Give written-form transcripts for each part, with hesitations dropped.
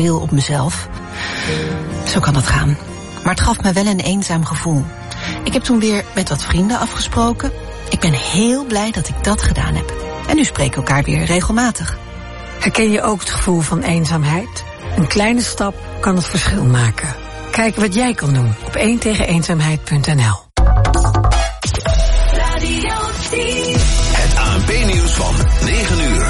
veel op mezelf. Zo kan het gaan. Maar het gaf me wel een eenzaam gevoel. Ik heb toen weer met wat vrienden afgesproken. Ik ben heel blij dat ik dat gedaan heb. En nu spreken we elkaar weer regelmatig. Herken je ook het gevoel van eenzaamheid? Een kleine stap kan het verschil maken. Kijk wat jij kan doen op 1tegeneenzaamheid.nl. Het ANP-nieuws van 9 uur.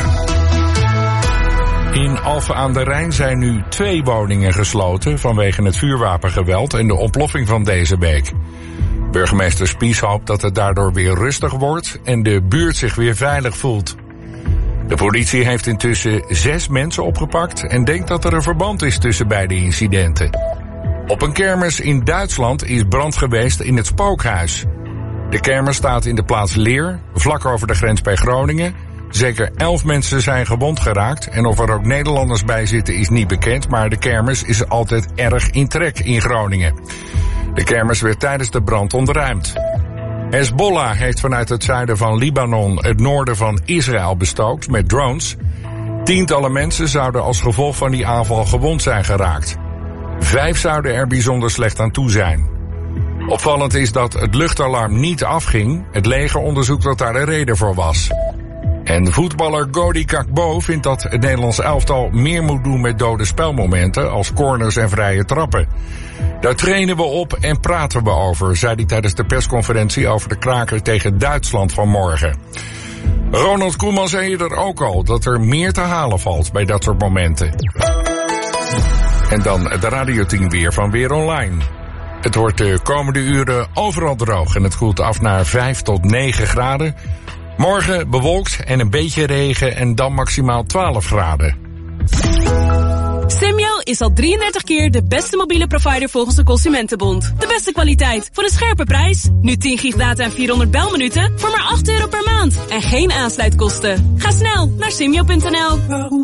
In Alphen aan de Rijn zijn nu 2 woningen gesloten vanwege het vuurwapengeweld en de ontploffing van deze week. Burgemeester Spies hoopt dat het daardoor weer rustig wordt en de buurt zich weer veilig voelt. De politie heeft intussen 6 mensen opgepakt en denkt dat er een verband is tussen beide incidenten. Op een kermis in Duitsland is brand geweest in het Spookhuis. De kermis staat in de plaats Leer, vlak over de grens bij Groningen. Zeker 11 mensen zijn gewond geraakt en of er ook Nederlanders bij zitten is niet bekend, maar de kermis is altijd erg in trek in Groningen. De kermis werd tijdens de brand ontruimd. Hezbollah heeft vanuit het zuiden van Libanon het noorden van Israël bestookt met drones. Tientallen mensen zouden als gevolg van die aanval gewond zijn geraakt. 5 zouden er bijzonder slecht aan toe zijn. Opvallend is dat het luchtalarm niet afging. Het leger onderzoekt wat daar de reden voor was. En voetballer Gody Gakpo vindt dat het Nederlands elftal meer moet doen met dode spelmomenten als corners en vrije trappen. Daar trainen we op en praten we over, zei hij tijdens de persconferentie over de kraker tegen Duitsland van morgen. Ronald Koeman zei eerder ook al dat er meer te halen valt bij dat soort momenten. En dan de Radio 10 weer van Weer Online. Het wordt de komende uren overal droog en het koelt af naar 5 tot 9 graden. Morgen bewolkt en een beetje regen en dan maximaal 12 graden. Simyo is al 33 keer de beste mobiele provider volgens de Consumentenbond. De beste kwaliteit voor een scherpe prijs. Nu 10 gig data en 400 belminuten voor maar €8 per maand. En geen aansluitkosten. Ga snel naar simyo.nl.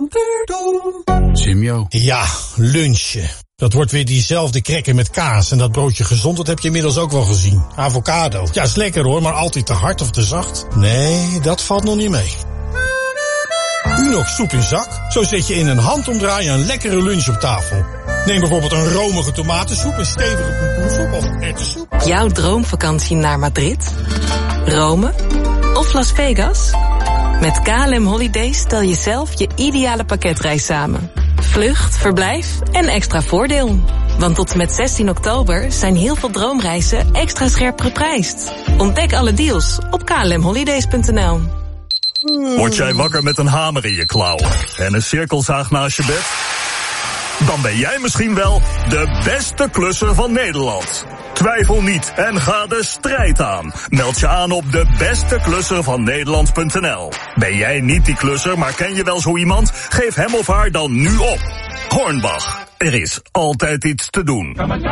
Simyo. Ja, lunchen. Dat wordt weer diezelfde krekker met kaas. En dat broodje gezond, dat heb je inmiddels ook wel gezien. Avocado. Ja, is lekker hoor, maar altijd te hard of te zacht? Nee, dat valt nog niet mee. Unox soep in zak. Zo zet je in een handomdraai een lekkere lunch op tafel. Neem bijvoorbeeld een romige tomatensoep, een stevige pompoensoep of erwtensoep. Jouw droomvakantie naar Madrid, Rome of Las Vegas? Met KLM Holidays stel je zelf je ideale pakketreis samen. Vlucht, verblijf en extra voordeel. Want tot en met 16 oktober zijn heel veel droomreizen extra scherp geprijsd. Ontdek alle deals op klmholidays.nl. Word jij wakker met een hamer in je klauwen en een cirkelzaag naast je bed? Dan ben jij misschien wel de beste klusser van Nederland. Twijfel niet en ga de strijd aan. Meld je aan op debesteklusservannederland.nl. Ben jij niet die klusser, maar ken je wel zo iemand? Geef hem of haar dan nu op. Hornbach, er is altijd iets te doen.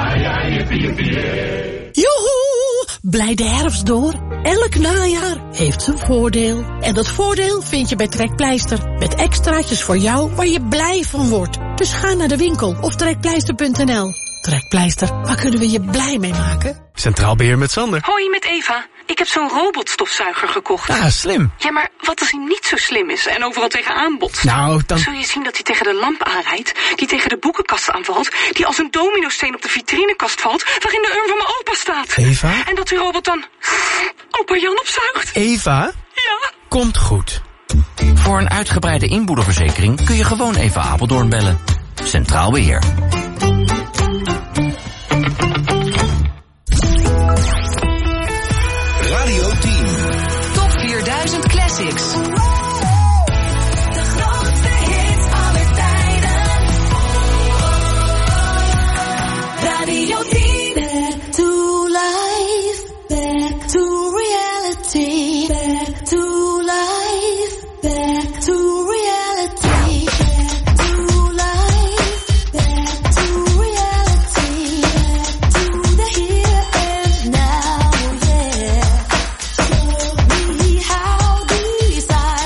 Joehoe, blij de herfst door. Elk najaar heeft zijn voordeel. En dat voordeel vind je bij Trekpleister. Met extraatjes voor jou waar je blij van wordt. Dus ga naar de winkel of trekpleister.nl. Trekpleister, waar kunnen we je blij mee maken? Centraal Beheer met Sander. Hoi, met Eva. Ik heb zo'n robotstofzuiger gekocht. Ah, slim. Ja, maar wat als hij niet zo slim is en overal tegenaan botst? Nou, dan zul je zien dat hij tegen de lamp aanrijdt, die tegen de boekenkast aanvalt, die als een dominosteen op de vitrinekast valt, waarin de urn van mijn opa staat. Eva? En dat die robot dan opa Jan opzuigt. Eva? Ja? Komt goed. Voor een uitgebreide inboedelverzekering kun je gewoon even Apeldoorn bellen. Centraal Beheer. Radio 10. Top 4000 Classics. Radio 10. Back to life, back to reality, back to life, back to reality, back to life, back to reality, back to the here and now, yeah. Show me how these eyes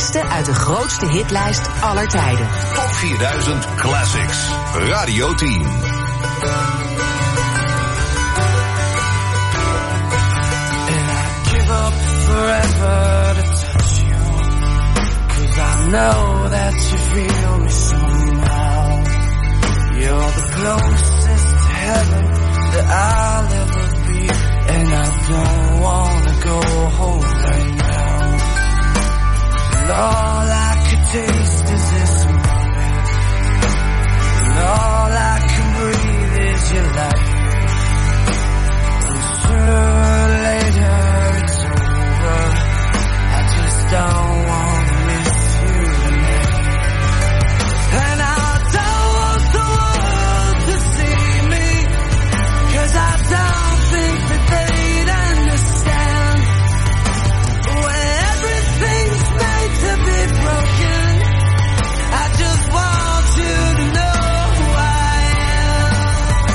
beste uit de grootste hitlijst aller tijden. Top 4000 Classics. Radio 10. Forever to touch you, 'cause I know that you feel me somehow. You're the closest to heaven that I'll ever be, and I don't wanna go home right now. And all I could taste is this moment, and all I can breathe is your life. And sooner or later it's over, I just don't want to miss you tonight. And I don't want the world to see me, 'cause I don't think that they'd understand. When everything's made to be broken, I just want you to know who I am.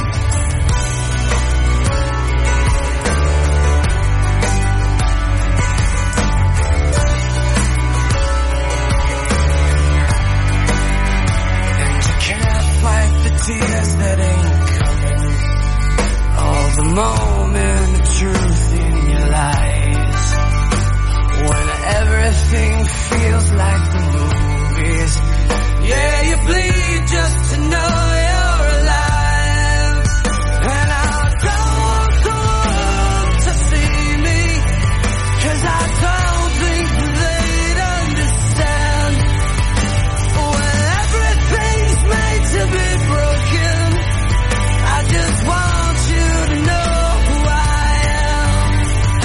And you can't wipe the tears that ain't coming, all the moment of truth in your lies. When everything feels like the movies, yeah, you bleed just to know you're alive. And I don't want the world to see me, 'cause I don't think they'd understand. When everything's made to be broken, I just want you to know who I am.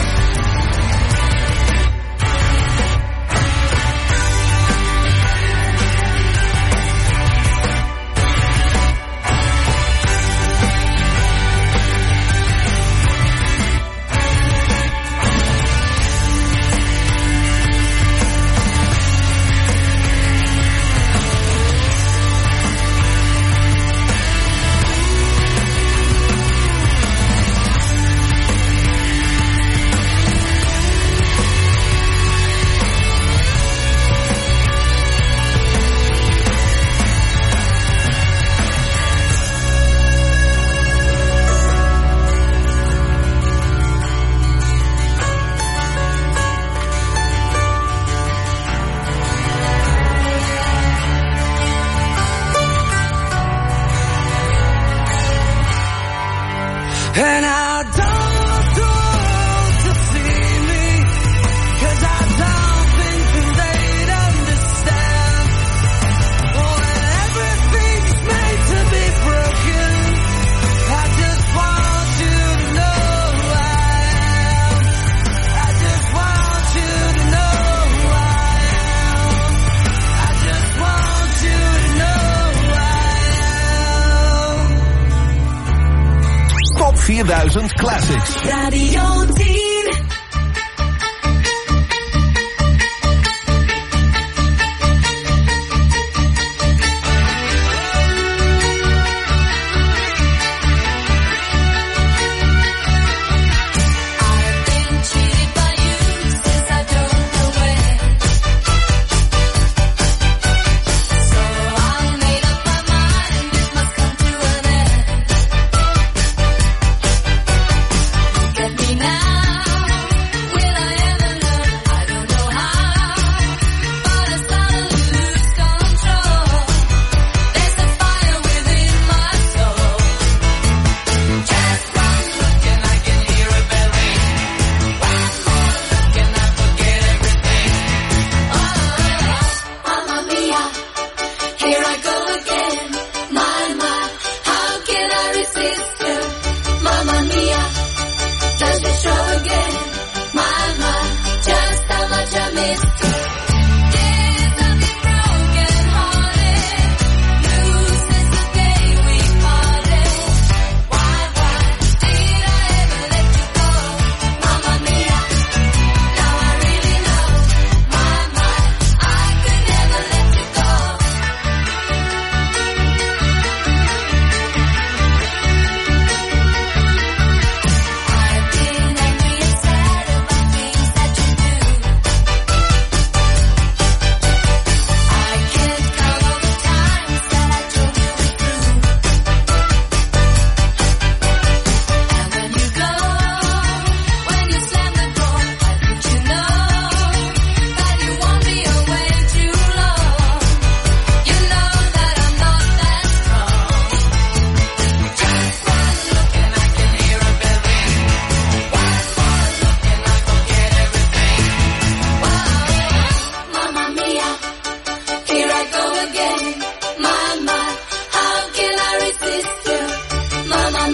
And I don't want the world to see me, 'cause I don't think that they'd understand. When everything's made to be broken, I just want you to know who I am. I just want you to know who I am. I just want you to know who I am. Top 4000 Classics. Radio 10. Get me now.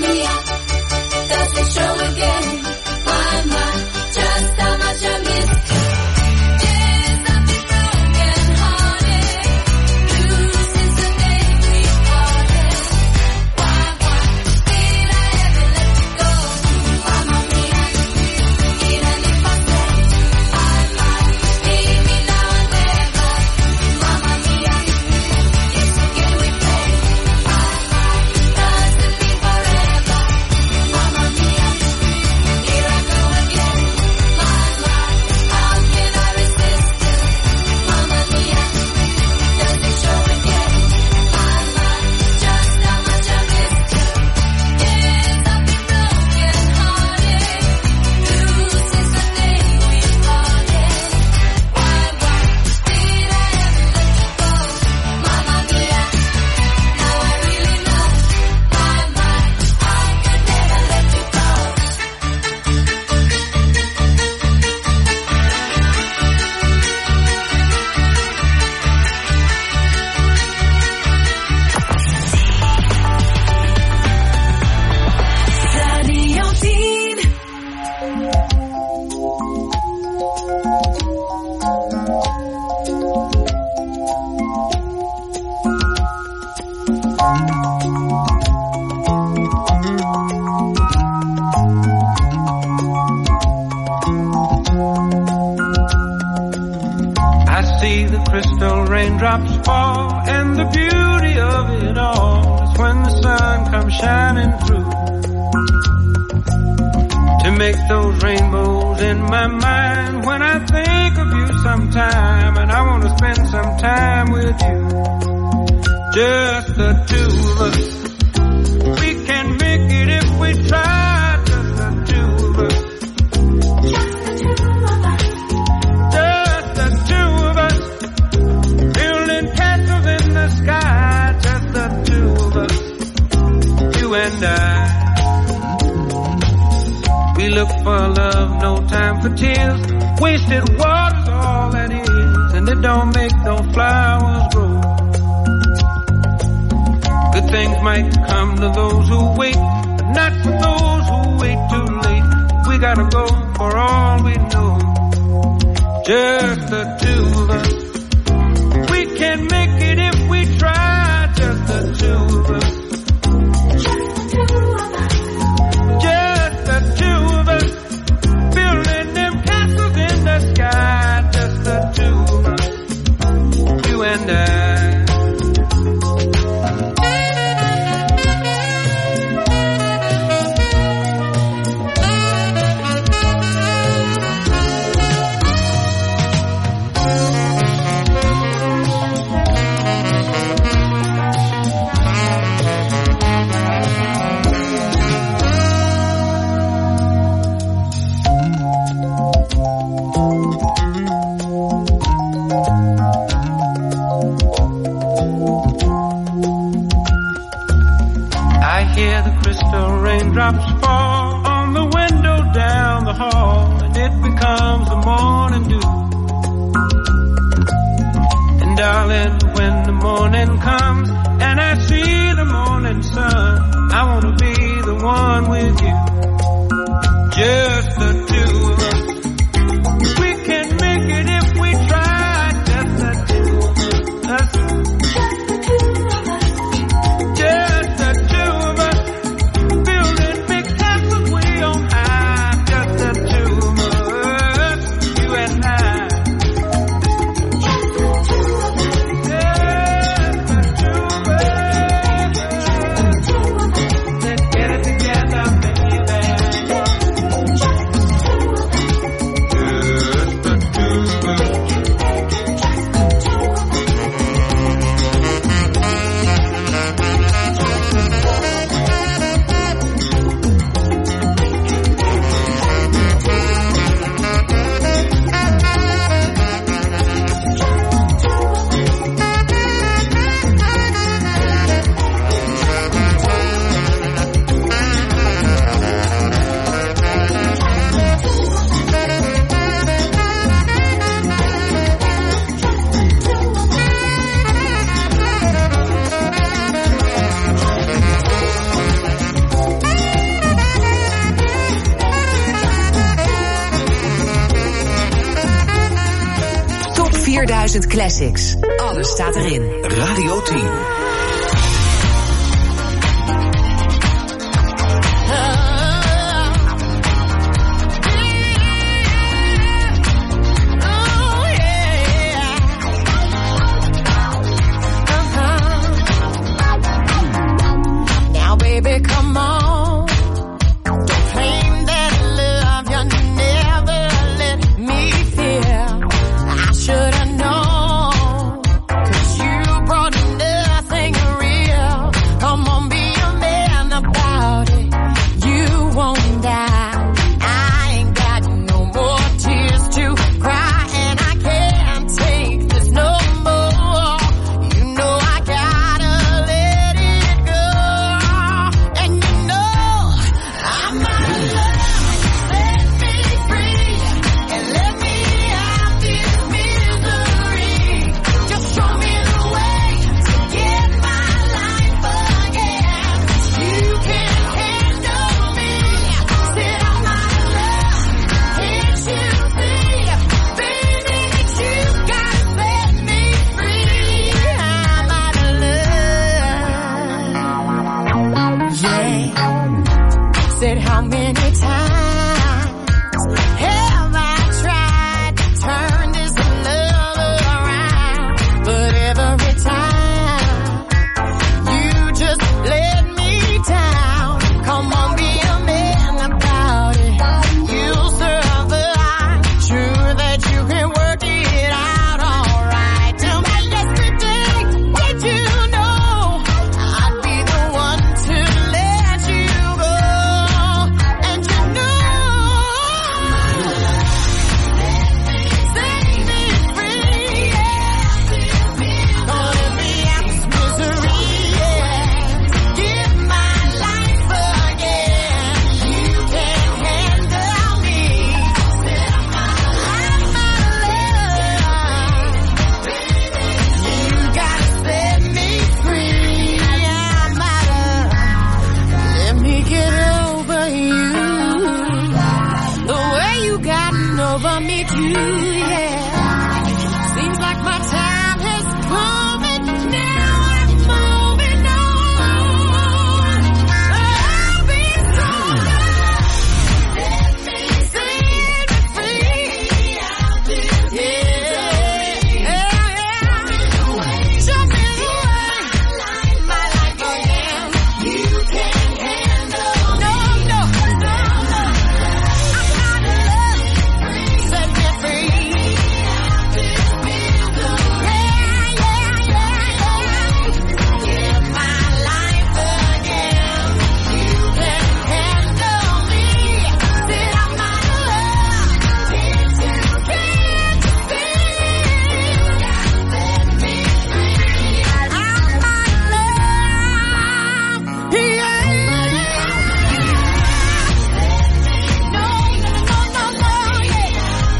mia, does it show again? My, just how much I miss you. Yes, I've been broken hearted, blue since the day we parted. Why did I ever let you go? Mamma mia, even if I say I might, leave me now and never. Mamma mia, it's okay we play. I might, doesn't mean forever. Mamma mia, here I go again. My, how can I resist you? Mamma mia, does it show again? My, just how much I missed you. Yes, I've been broken hearted, blue since the day we parted. Why did I ever let you go? Mamma mia, now I really know. My, I could never let you go. Radio 10. I see the crystal raindrops fall, and the beauty of it all is when the sun comes shining through to make those rainbows in my mind. When I think of you sometime, and I want to spend some time with you, just the two of us. We can make it if we try, just the two of us. Just the two of us, building castles in the sky. Just the two of us, you and I. We look for love, no time for tears. Wasted water's all that is, and it don't make no flowers grow. Good things might come to those who wait, but not for those who wait too late. We gotta go for all we know. Just the two of us. We can make it if we try. Just the two of us. Just the two of us. Building them castles in the sky. Just the two of us. You and I. Raindrops fall on the window down the hall, and it becomes the morning dew. And darling, when the morning comes and I see the morning sun, I want to be the one with you. Just the two of us. We can make it if we try. Just the two of us. Just the two of us. Building big castles way on high. Just the two of us. You and I. Just the two of us. Let's get it together, baby. 2000 Classics. Alles staat erin. Radio 10. Now, baby, come on. Don't claim that love you never let me feel. I should have known, 'cause you brought nothing real. Come on, be a man about it. You won't die. I ain't got no more tears to cry, and I can't take this no more. You know I gotta let it go. And you know I'm out of love. Set me free and let me out this misery. Just show me the way to get my life again. You can't handle me. Said I'm out of love. Can't you see, baby, that you gotta set me free? I'm out of love. Yeah. Said how many times have I tried to turn this love around? But every time you just let me down. Come on, be a man about it. You'll survive. Sure that you can work it out alright. Tell me yesterday, did you know I'd be the one to let you go? And you know, set me free, yeah. Gonna be out this misery, yeah. Give my life again. You can't handle me. Said I'm out of love. You gotta set me free. I'm out of. Let me get over you. The way you gotten over me too, yeah. Seems like my time has come and now I'm moving on. I'll be stronger. Set me free. Yeah. Show me the way. My life again. You can't handle. No. I'm out of love. Set me free. Give my life again. You can't handle me. Said I'm out of love. Can't you see? Set me free. I'm out of love. Yeah. No, yeah.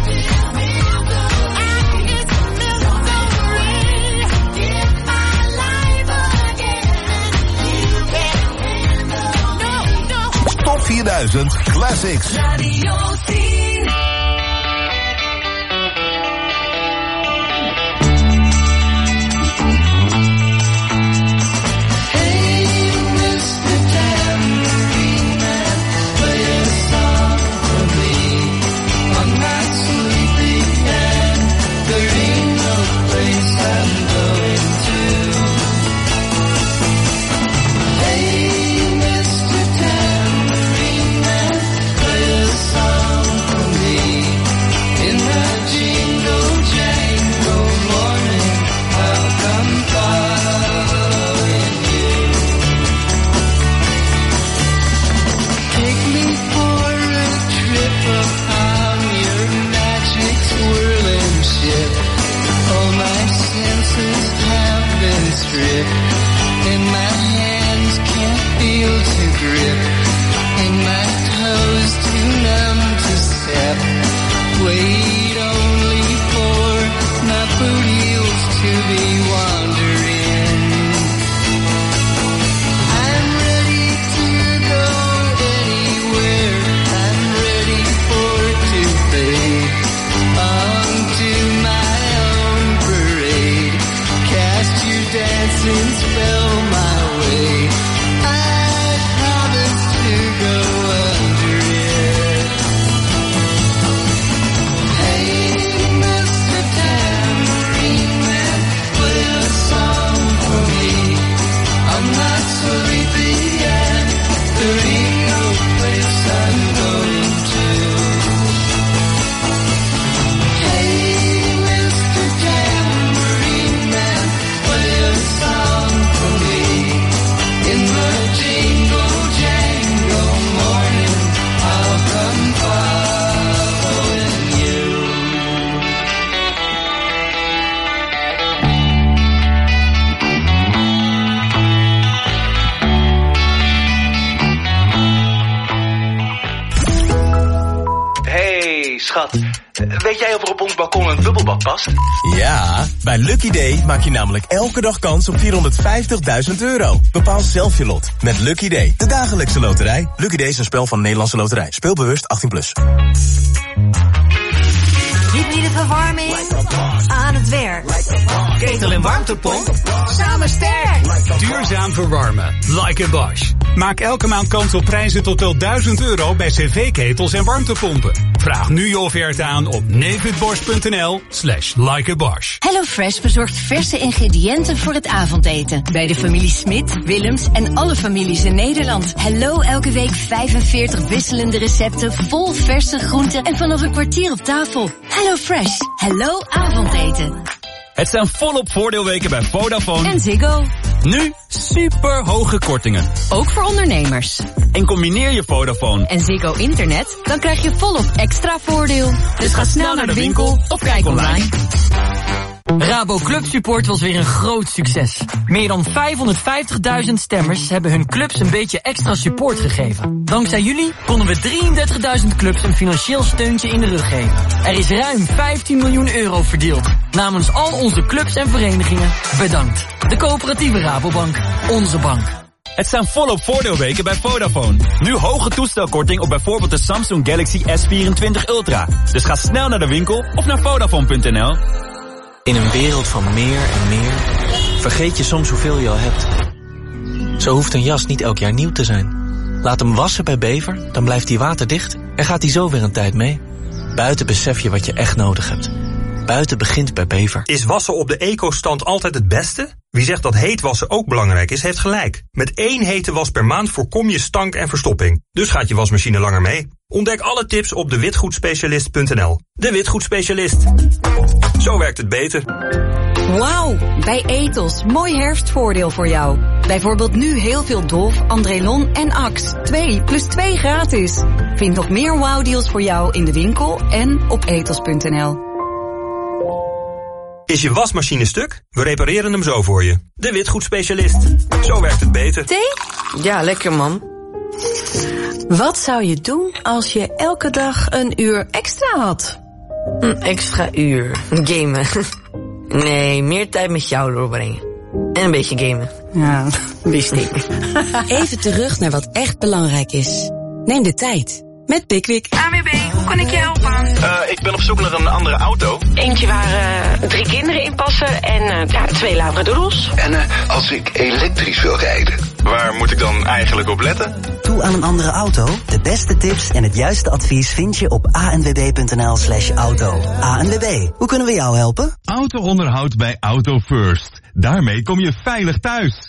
And it's misery. Give my life again. You can't handle. No. Top 4000 Classics. Radio 10. Onto my own schat. Weet jij of er op ons balkon een bubbelbad past? Ja, bij Lucky Day maak je namelijk elke dag kans op €450.000. Bepaal zelf je lot met Lucky Day, de dagelijkse loterij. Lucky Day is een spel van Nederlandse Loterij. Speel bewust 18+. Hybride verwarming, aan het werk. Ketel en warmtepomp, samen sterk. Duurzaam verwarmen, like a Bosch. Maak elke maand kans op prijzen tot wel €1000 bij cv-ketels en warmtepompen. Vraag nu je offerte aan op nevenbosch.nl/likeabosch. HelloFresh bezorgt verse ingrediënten voor het avondeten. Bij de familie Smit, Willems en alle families in Nederland. Hello elke week 45 wisselende recepten vol verse groenten en vanaf een kwartier op tafel. HelloFresh. Hello avondeten. Het zijn volop voordeelweken bij Vodafone En Ziggo. Nu super hoge kortingen. Ook voor ondernemers. En combineer je Vodafone En Ziggo Internet, dan krijg je volop extra voordeel. Dus ga snel naar de winkel of kijk online. Rabo Club Support was weer een groot succes. Meer dan 550.000 stemmers hebben hun clubs een beetje extra support gegeven. Dankzij jullie konden we 33.000 clubs een financieel steuntje in de rug geven. Er is ruim 15 miljoen euro verdeeld. Namens al onze clubs en verenigingen, bedankt. De coöperatieve Rabobank, onze bank. Het zijn volop voordeelweken bij Vodafone. Nu hoge toestelkorting op bijvoorbeeld de Samsung Galaxy S24 Ultra. Dus ga snel naar de winkel of naar Vodafone.nl. In een wereld van meer en meer vergeet je soms hoeveel je al hebt. Zo hoeft een jas niet elk jaar nieuw te zijn. Laat hem wassen bij Bever, dan blijft hij waterdicht en gaat hij zo weer een tijd mee. Buiten besef je wat je echt nodig hebt. Buiten begint bij Bever. Is wassen op de eco-stand altijd het beste? Wie zegt dat heet wassen ook belangrijk is, heeft gelijk. Met 1 hete was per maand voorkom je stank en verstopping. Dus gaat je wasmachine langer mee. Ontdek alle tips op dewitgoedspecialist.nl. De Witgoedspecialist. Zo werkt het beter. Wauw, bij Ethos. Mooi herfstvoordeel voor jou. Bijvoorbeeld nu heel veel Dove, Andrelon en Axe. 2 + 2 gratis. Vind nog meer wauwdeals voor jou in de winkel en op ethos.nl. Is je wasmachine stuk? We repareren hem zo voor je. De Witgoedspecialist. Zo werkt het beter. Thee? Ja, lekker man. Wat zou je doen als je elke dag een uur extra had? Een extra uur. Gamen. Nee, meer tijd met jou doorbrengen. En een beetje gamen. Ja, wist ik. Even terug naar wat echt belangrijk is. Neem de tijd. Met Pickwick. ANWB, hoe kan ik je helpen? Ik ben op zoek naar een andere auto. Eentje waar 3 kinderen in passen en 2 labradoodles. En als ik elektrisch wil rijden, waar moet ik dan eigenlijk op letten? Toe aan een andere auto? De beste tips en het juiste advies vind je op anwb.nl/auto. ANWB, hoe kunnen we jou helpen? Auto-onderhoud bij Auto First. Daarmee kom je veilig thuis.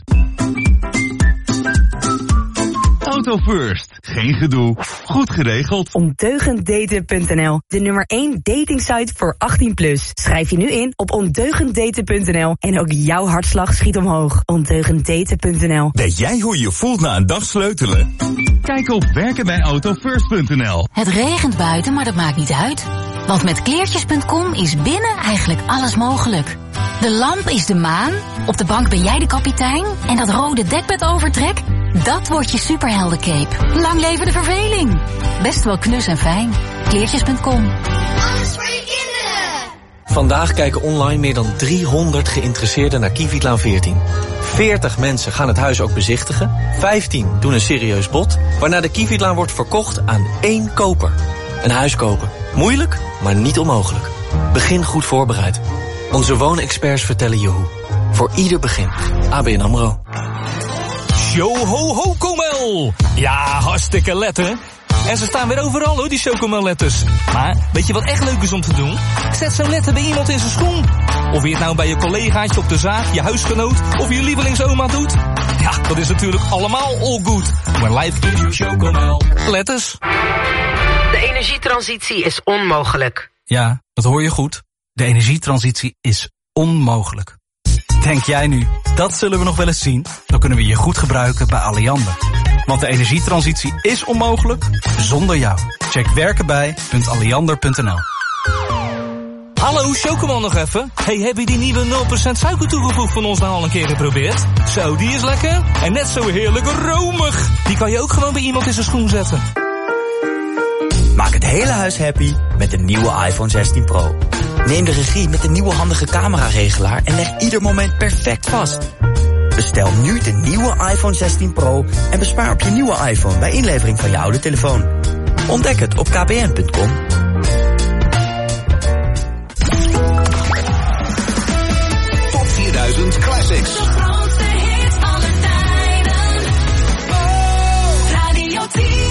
Auto First. Geen gedoe. Goed geregeld. Ondeugenddaten.nl. De nummer 1 datingsite voor 18+. Schrijf je nu in op ondeugenddaten.nl. En ook jouw hartslag schiet omhoog. Ondeugenddaten.nl. Weet jij hoe je voelt na een dag sleutelen? Kijk op werkenbijautofirst.nl. Het regent buiten, maar dat maakt niet uit. Want met kleertjes.com is binnen eigenlijk alles mogelijk. De lamp is de maan, op de bank ben jij de kapitein en dat rode dekbedovertrek, dat wordt je superheldencape. Lang leven de verveling. Best wel knus en fijn. Kleertjes.com. Alles voor je kinderen. Vandaag kijken online meer dan 300 geïnteresseerden naar Kievietlaan 14. 40 mensen gaan het huis ook bezichtigen. 15 doen een serieus bod, waarna de Kievietlaan wordt verkocht aan 1 koper. Een huis kopen. Moeilijk, maar niet onmogelijk. Begin goed voorbereid. Onze woonexperts vertellen je hoe. Voor ieder begin. ABN AMRO. Yo ho ho Komel! Ja, hartstikke letter. En ze staan weer overal hoor, die Chocomel-letters. Maar weet je wat echt leuk is om te doen? Zet zo'n letter bij iemand in zijn schoen. Of je het nou bij je collegaatje op de zaak, je huisgenoot of je lievelingsoma doet. Ja, dat is natuurlijk allemaal all good. When life gives you Chocomel. Letters. De energietransitie is onmogelijk. Ja, dat hoor je goed. De energietransitie is onmogelijk. Denk jij nu, dat zullen we nog wel eens zien? Dan kunnen we je goed gebruiken bij Alliander. Want de energietransitie is onmogelijk zonder jou. Check werkenbij.alliander.nl. Hallo, Chocomel nog even. Hey, heb je die nieuwe 0% suiker toegevoegd van ons nou al een keer geprobeerd? Zo, die is lekker. En net zo heerlijk romig. Die kan je ook gewoon bij iemand in zijn schoen zetten. Maak het hele huis happy met de nieuwe iPhone 16 Pro. Neem de regie met de nieuwe handige cameraregelaar en leg ieder moment perfect vast. Bestel nu de nieuwe iPhone 16 Pro en bespaar op je nieuwe iPhone bij inlevering van je oude telefoon. Ontdek het op kpn.com. Top 4000 Classics. De grootste hits aller tijden. Radio 10.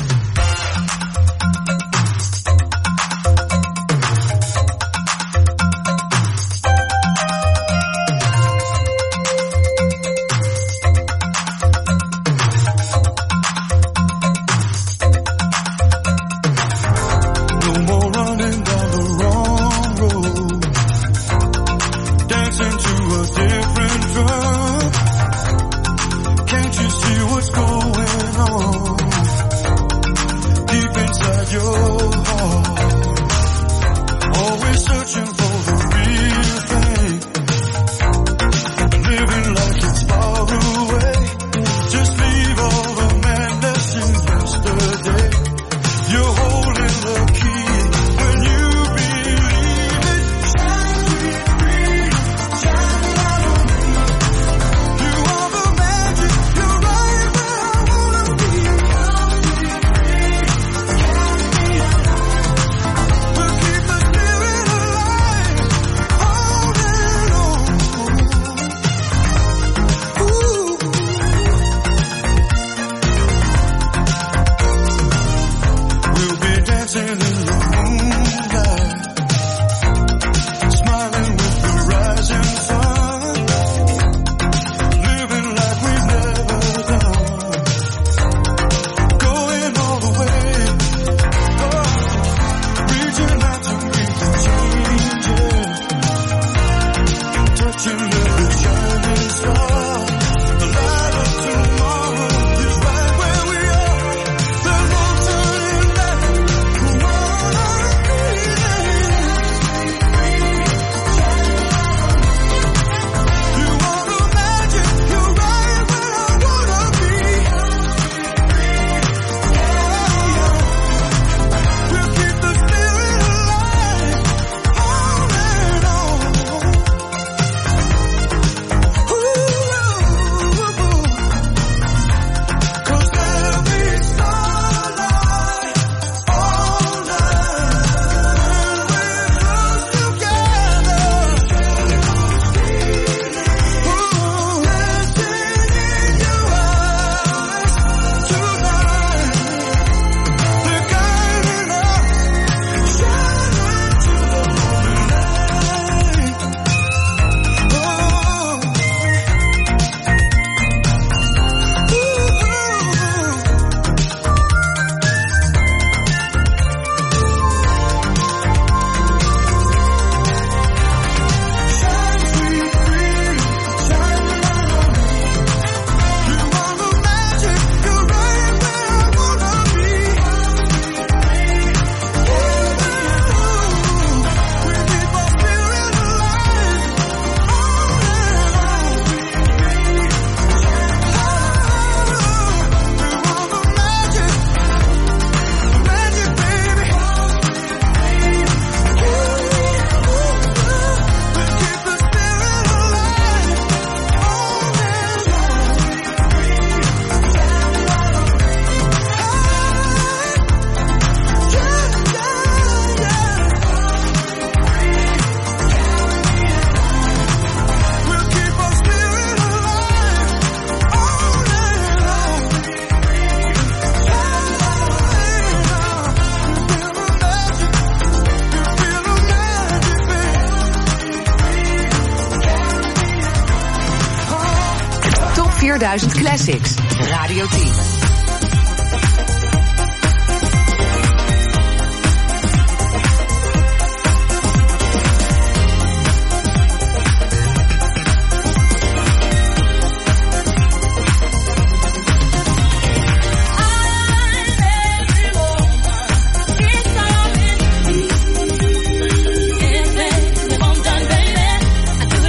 Top 4000 Classics. Radio 10.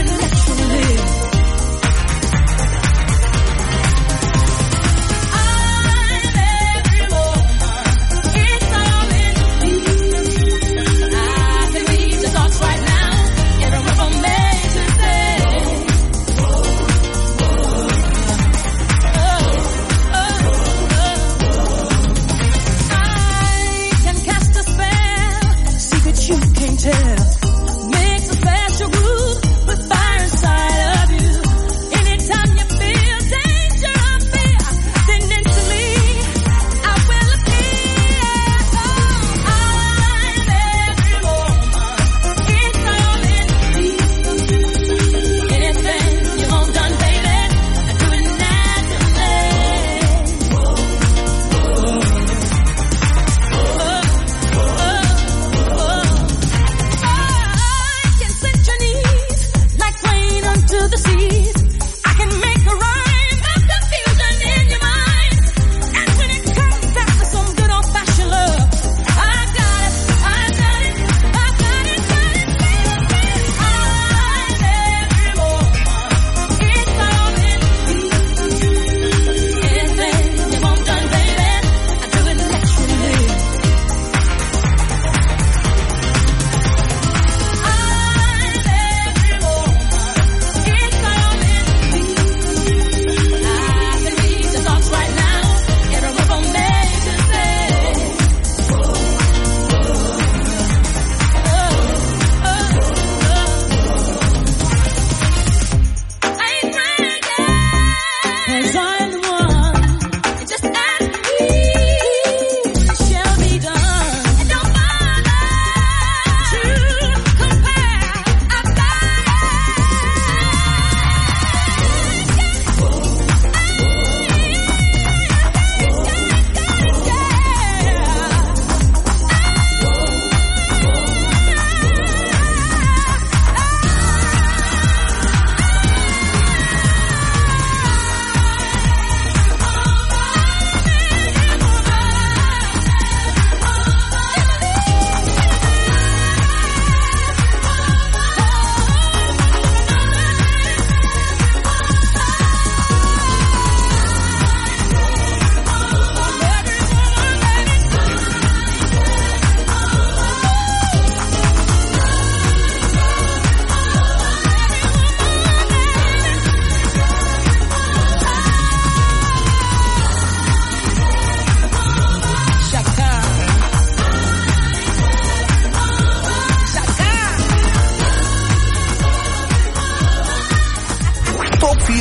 I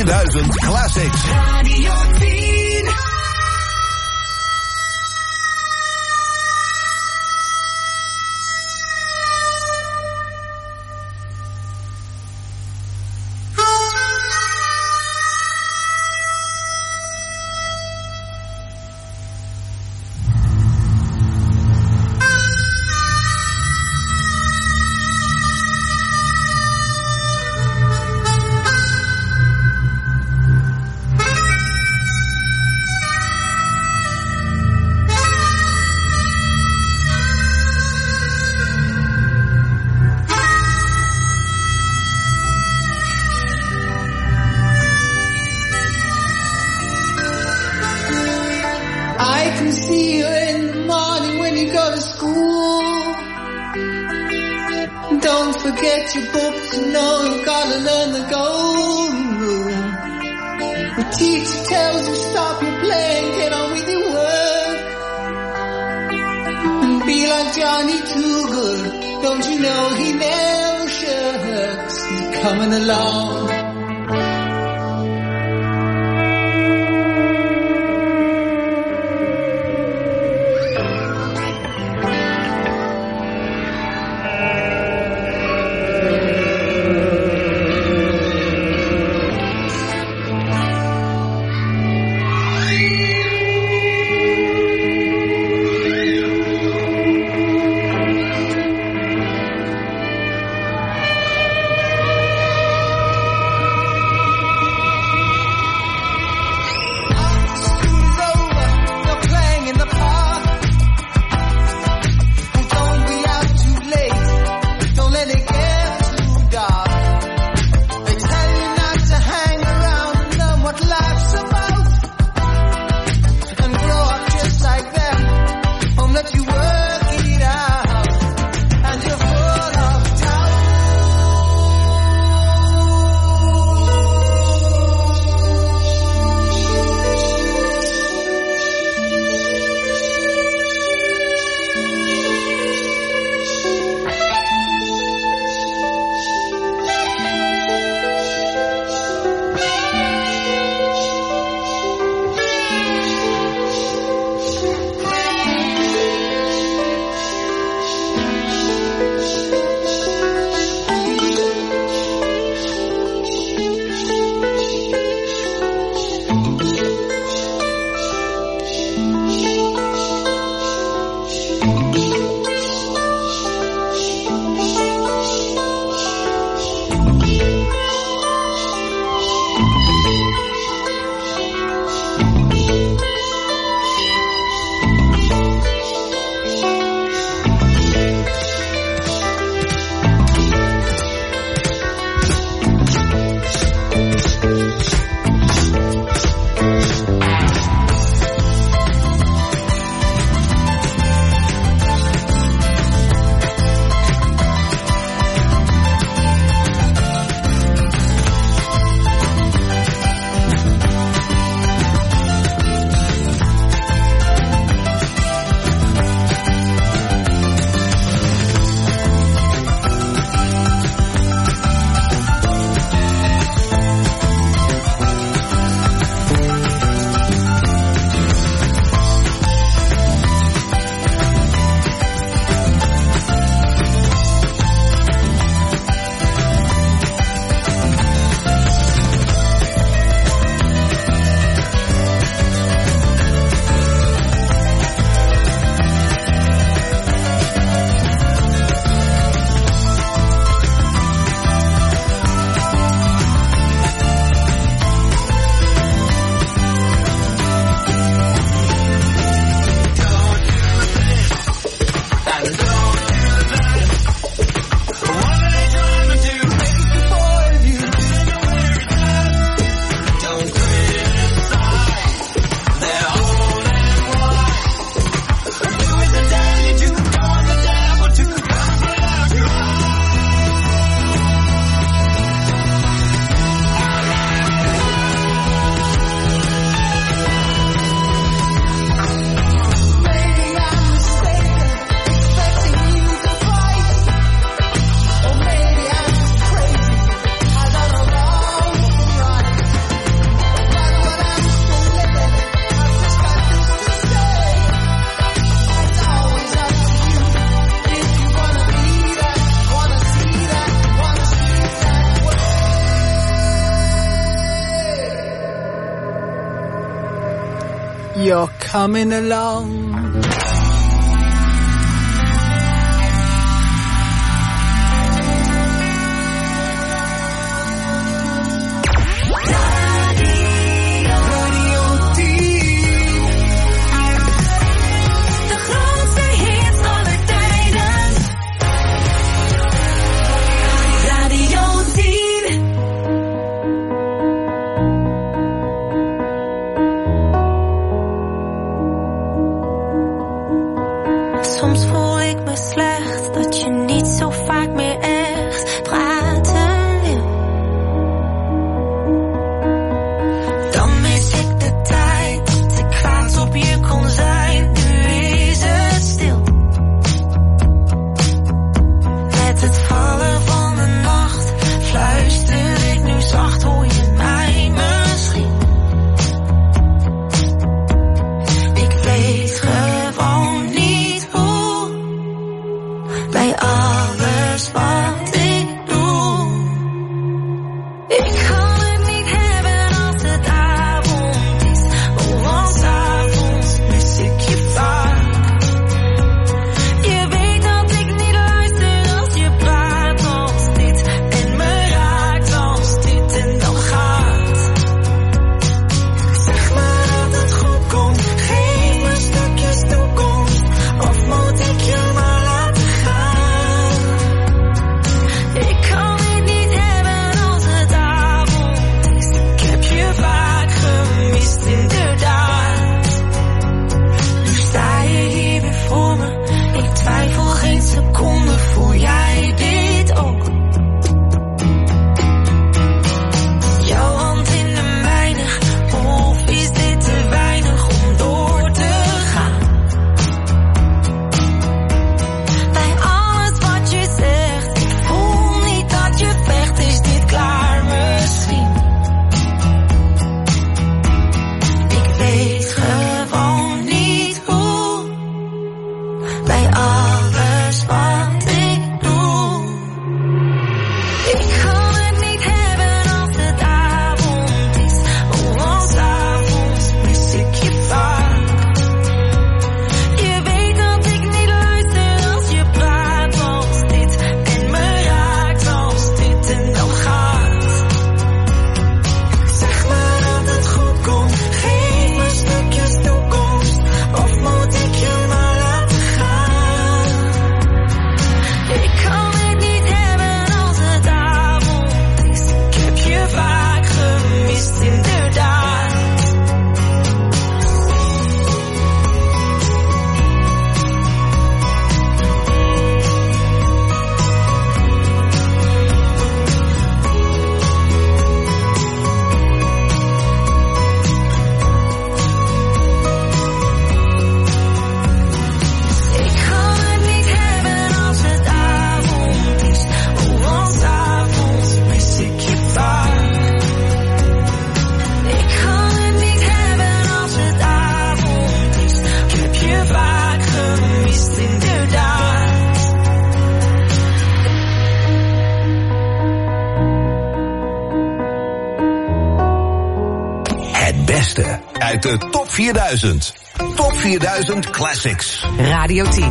4000 Classics. Radio 10. Forget your books, you know you gotta learn the golden rule. The teacher tells you stop your playing, get on with your work. And be like Johnny Too Good, don't you know he never shirks. He's coming along. you're coming along. Soms voel ik me slecht dat je niet zo vaak meer echt praten wil. Dan mis ik de tijd dat ik kwaad op je kon zijn. Nu is het stil. Met het vallen van de nacht fluister ik nu zacht, hoor je mij misschien? Ik weet gewoon niet hoe, bij alles wat ik doe. Ik kan het niet hebben als het avond is, want 's avonds mis ik je vaak. Je weet dat ik niet luister als je praat als dit en me raakt als dit en dan gaat. Zeg maar dat het goed komt, geef me stukjes toekomst, of moet ik je maar laten gaan? Ik kan het niet hebben als het avond is, ik heb je vaak gemist inderdaad. Nu sta je hier weer voor me, ik twijfel geen seconde, voel jij dit ook? Jouw hand in de mijne, of is dit te weinig om door te gaan? Bij alles wat je zegt, ik voel niet dat je vecht, is dit klaar misschien? Ik weet gewoon niet hoe, bij alles wat ik doe. Ik kan het niet hebben als het avond is, want 's avonds mis ik je vaak. Je weet dat ik niet luister als je praat als dit en me raakt als dit en dan gaat. Zeg maar dat het goed komt, geef me stukjes toekomst, of moet ik je maar laten gaan? Ik kan het niet hebben als het avond is, ik heb je vaak gemist inderdaad. Ik kan het niet hebben als het avond is, want 's avonds mis ik je vaak. Ik kan het niet hebben als het avond is, ik heb je vaak gemist inderdaad. Het beste uit de top 4000. Top 4000 Classics. Radio 10.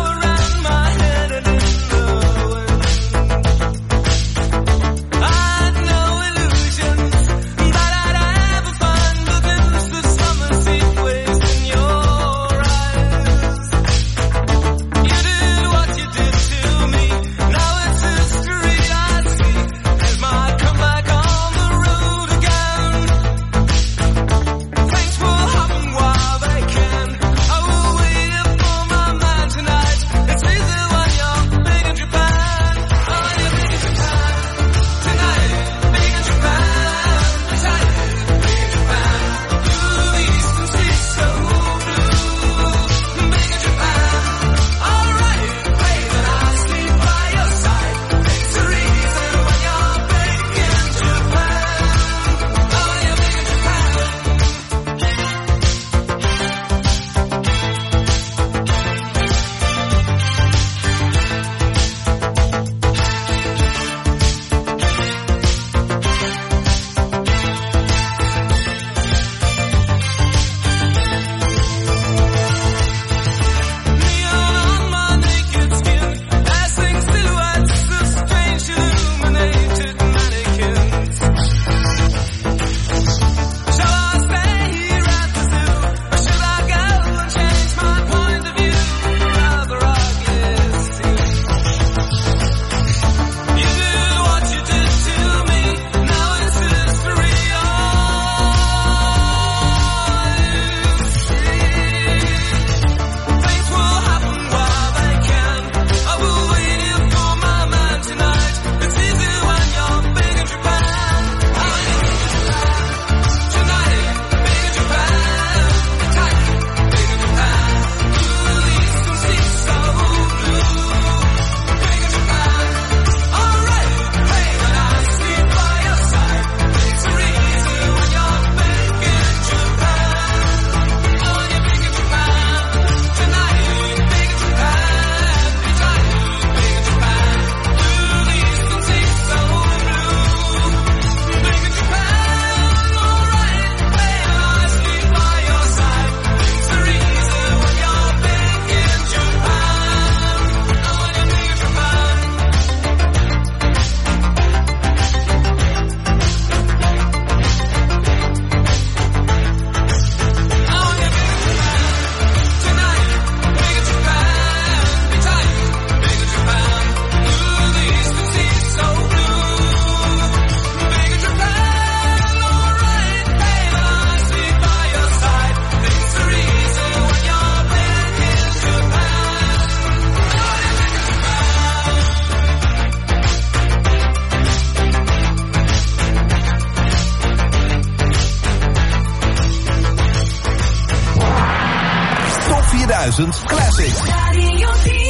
I 4000 Classics. Radio 10.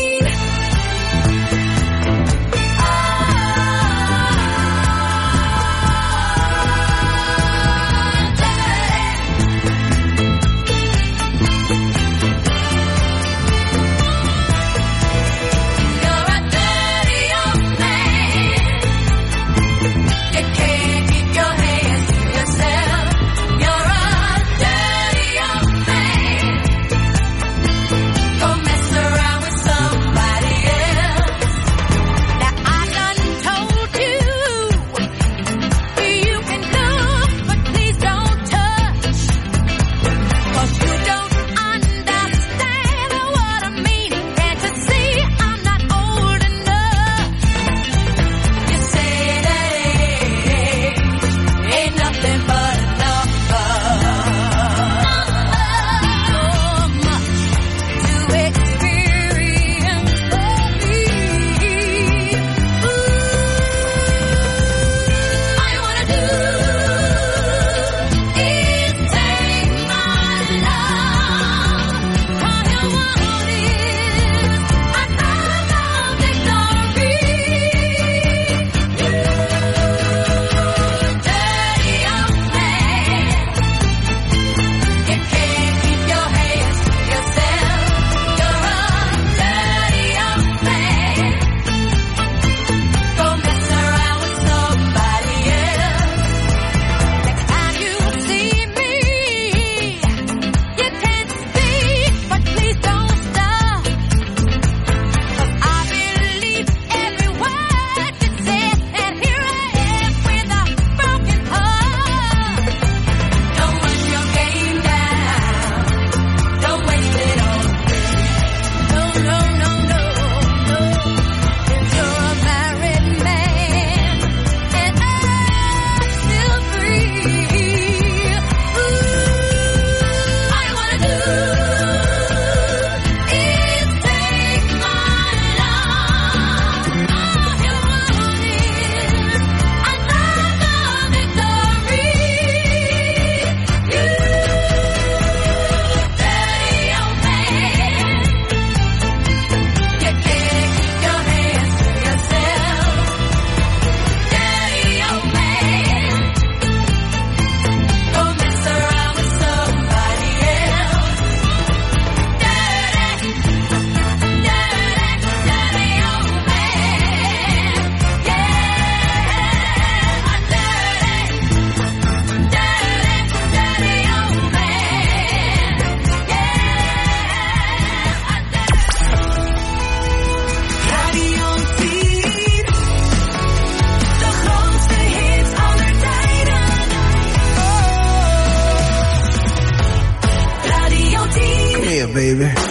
Baby. You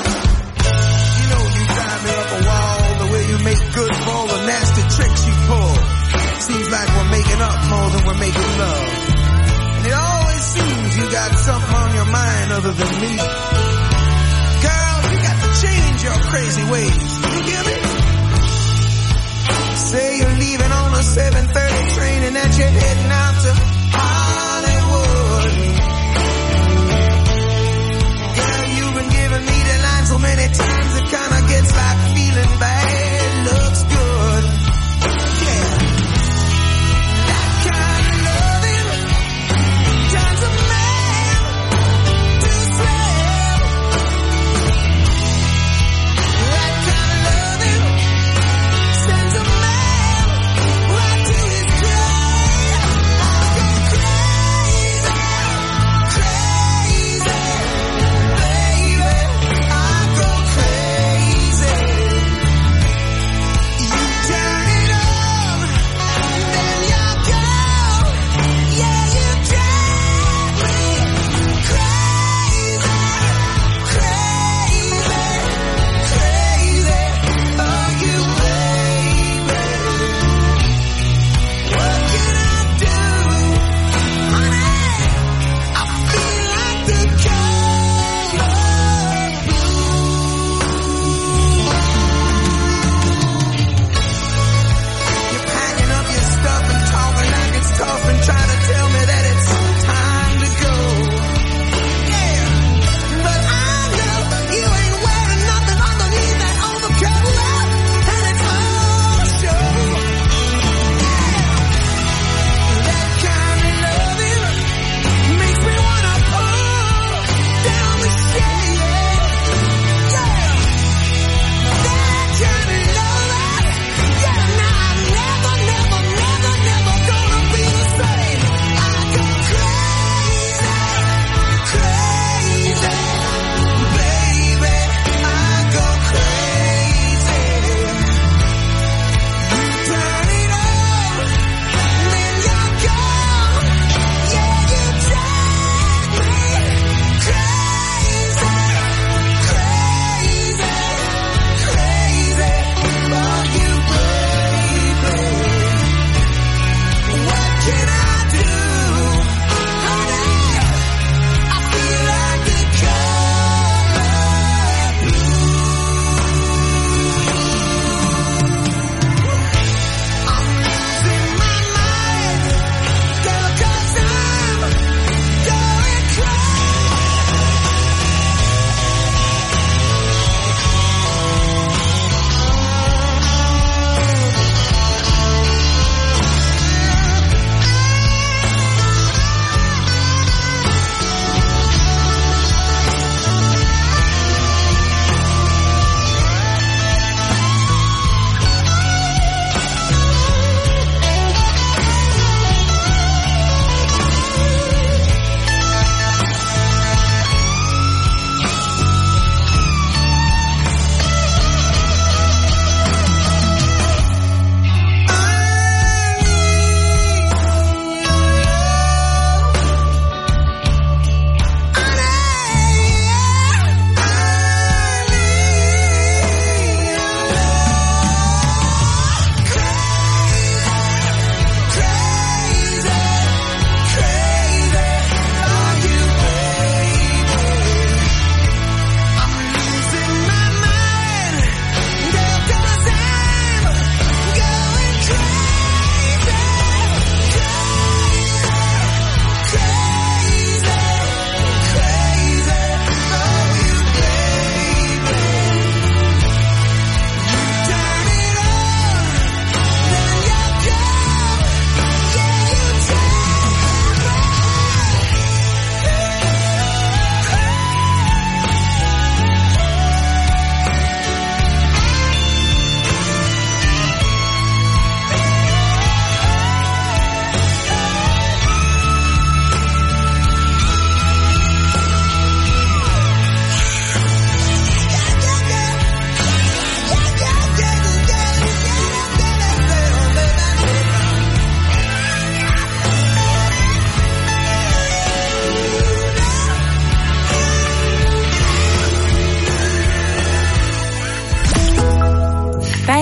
know you drive me up a wall, the way you make good for all the nasty tricks you pull. Seems like we're making up more than we're making love. And it always seems you got something on your mind other than me. Girl, you got to change your crazy ways. You hear me? Say you're leaving on a 7:30 train and that you're heading out to Hollywood. So many times it kinda gets like feeling bad looks good. Yeah. That kind of loving turns a man to slave. That kind of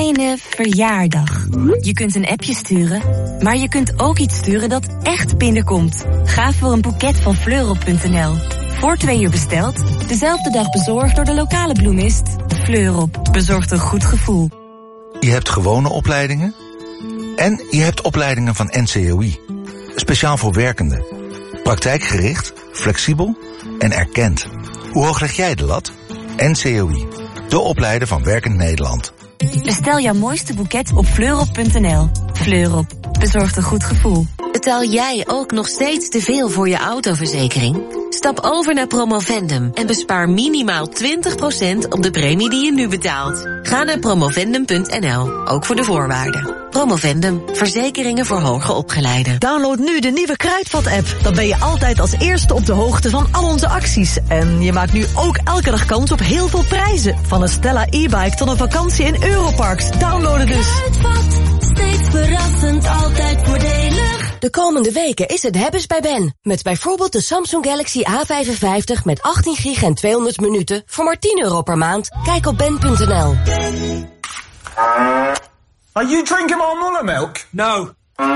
fijne verjaardag. Je kunt een appje sturen, maar je kunt ook iets sturen dat echt binnenkomt. Ga voor een boeket van Fleurop.nl. Voor 2 uur besteld, dezelfde dag bezorgd door de lokale bloemist. Fleurop bezorgt een goed gevoel. Je hebt gewone opleidingen en je hebt opleidingen van NCOI. Speciaal voor werkenden. Praktijkgericht, flexibel en erkend. Hoe hoog leg jij de lat? NCOI, de opleider van Werkend Nederland. Bestel jouw mooiste boeket op Fleurop.nl. Fleurop bezorgt een goed gevoel. Betaal jij ook nog steeds te veel voor je autoverzekering? Stap over naar Promovendum en bespaar minimaal 20% op de premie die je nu betaalt. Ga naar promovendum.nl, ook voor de voorwaarden. Promovendum, verzekeringen voor hoger opgeleiden. Download nu de nieuwe Kruidvat-app. Dan ben je altijd als eerste op de hoogte van al onze acties. En je maakt nu ook elke dag kans op heel veel prijzen. Van een Stella e-bike tot een vakantie in Europarks. Downloaden dus. Kruidvat, steeds verrassend, altijd voordelig. De komende weken is het hebben's bij Ben. Met bijvoorbeeld de Samsung Galaxy A55 met 18 gig en 200 minuten voor maar €10 per maand. Kijk op ben.nl. Are you drinking my Mullermilk? No.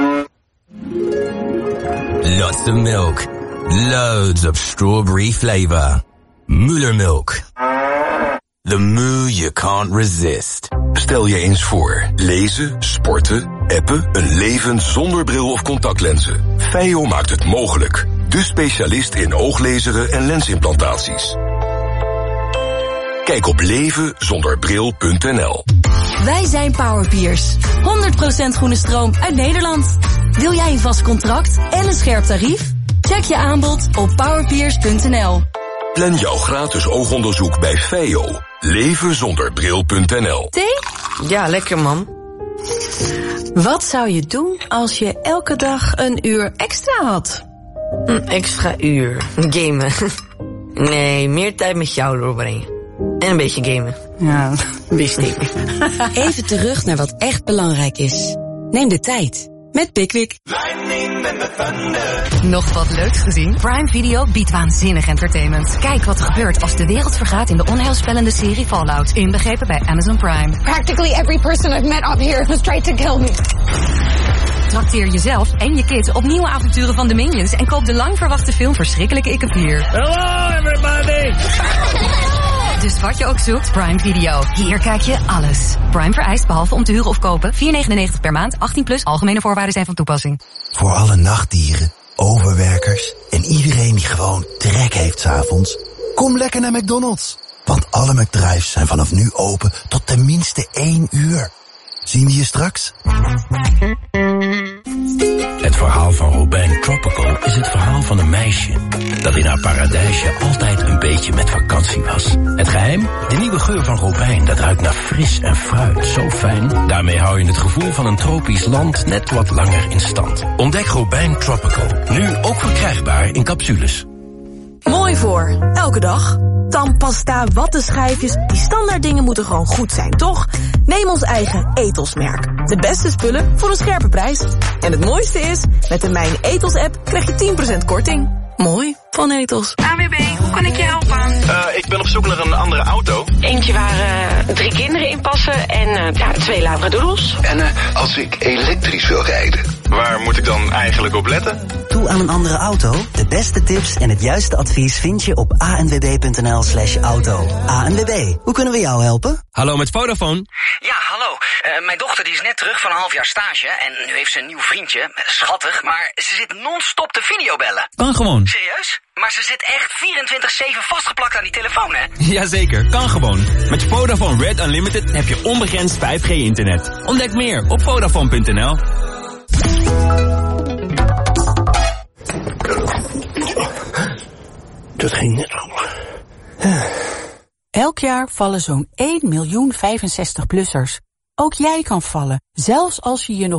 Lots of milk. Loads of strawberry flavor. Mullermilk. The moo you can't resist. Stel je eens voor, lezen, sporten, appen, een leven zonder bril of contactlenzen. Feio maakt het mogelijk. De specialist in ooglezeren en lensimplantaties. Kijk op levenzonderbril.nl. Wij zijn Powerpeers. 100% groene stroom uit Nederland. Wil jij een vast contract en een scherp tarief? Check je aanbod op powerpeers.nl. Plan jouw gratis oogonderzoek bij Feio. Levenzonderbril.nl. Thee? Ja, lekker man. Wat zou je doen als je elke dag een uur extra had? Extra uur. Gamen. Nee, meer tijd met jou doorbrengen. En een beetje gamen. Ja, wist ik. Even terug naar wat echt belangrijk is. Neem de tijd. Met Pickwick. Nog wat leuks gezien? Prime Video biedt waanzinnig entertainment. Kijk wat er gebeurt als de wereld vergaat in de onheilspellende serie Fallout. Inbegrepen bij Amazon Prime. Practically every person I've met up here has tried to kill me. Trakteer jezelf en je kids op nieuwe avonturen van de Minions en koop de lang verwachte film Verschrikkelijke Ik Heb Hier. Hello everybody! Dus wat je ook zoekt, Prime Video. Hier kijk je alles. Prime vereist, behalve om te huren of kopen, €4,99 per maand, 18+, algemene voorwaarden zijn van toepassing. Voor alle nachtdieren, overwerkers en iedereen die gewoon trek heeft 's avonds. Kom lekker naar McDonald's. Want alle McDrives zijn vanaf nu open tot tenminste 1 uur. Zien we je straks? Het verhaal van Robijn Tropical is het verhaal van een meisje dat in haar paradijsje altijd een beetje met vakantie was. Het geheim? De nieuwe geur van Robijn, dat ruikt naar fris en fruit. Zo fijn. Daarmee hou je het gevoel van een tropisch land net wat langer in stand. Ontdek Robijn Tropical. Nu ook verkrijgbaar in capsules. Mooi voor. Elke dag. Tandpasta, wattenschijfjes, die standaard dingen moeten gewoon goed zijn, toch? Neem ons eigen Ethos-merk. De beste spullen voor een scherpe prijs. En het mooiste is, met de Mijn Ethos-app krijg je 10% korting. Mooi van Ethos. ANWB, hoe kan ik je helpen? Ik ben op zoek naar een andere auto. Eentje waar 3 kinderen in passen en 2 labradoodles. En als ik elektrisch wil rijden, waar moet ik dan eigenlijk op letten? Toe aan een andere auto? De beste tips en het juiste advies vind je op anwb.nl/auto. ANWB, hoe kunnen we jou helpen? Hallo, met Vodafone. Ja, hallo. Mijn dochter die is net terug van een half jaar stage en nu heeft ze een nieuw vriendje. Schattig, maar ze zit non-stop te videobellen. Kan gewoon. Serieus? Maar ze zit echt 24/7 vastgeplakt aan die telefoon, hè? Jazeker, kan gewoon. Met Vodafone Red Unlimited heb je onbegrensd 5G-internet. Ontdek meer op Vodafone.nl. Dat ging net goed. Elk jaar vallen zo'n 1.065.000 Ook jij kan vallen, zelfs als je je nog